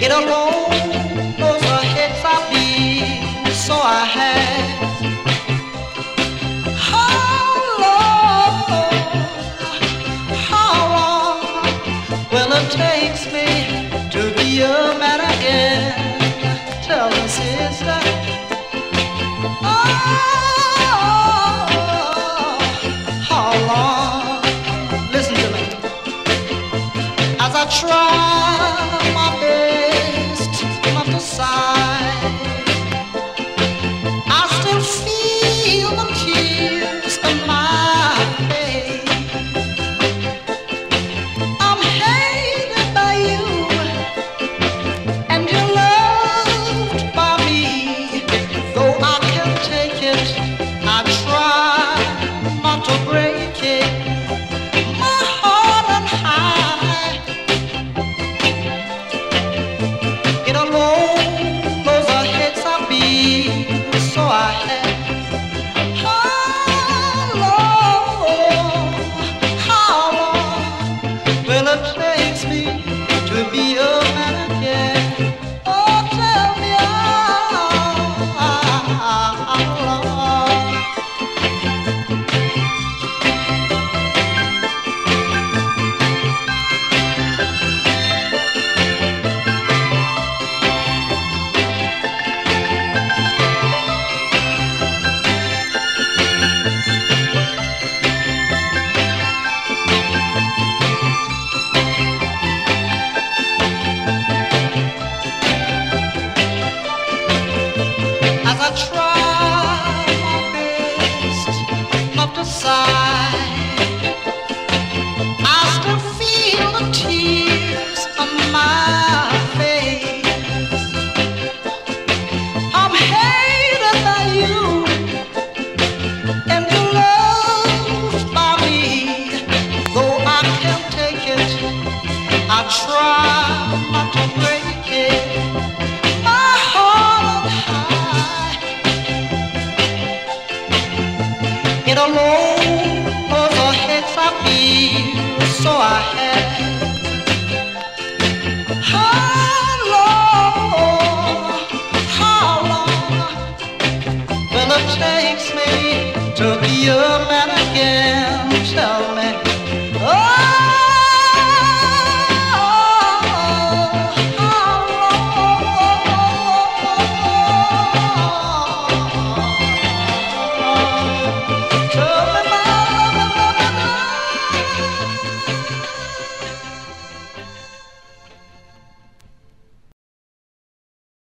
It alone knows the hits I beat, so I had. How long will it takes me to be a man again? Tell me, sister. How long? Listen to me. As I try my best not to sigh, I still feel the tears in my face. I'm hated by you, and you're loved by me. Though I can't take it, I try not to break it. My heart on high, it alone knows the hits I beat, so I had. How long will it take me to be a man again? Oh, tell me how long. As I try my best not to sigh, I still feel the tears on my face. I'm hated by you, and you're loved by me. Though I can't take it, I try not to break it. My heart on high, it alone was the hits I feel, so I had. How long will it take me to be a man again?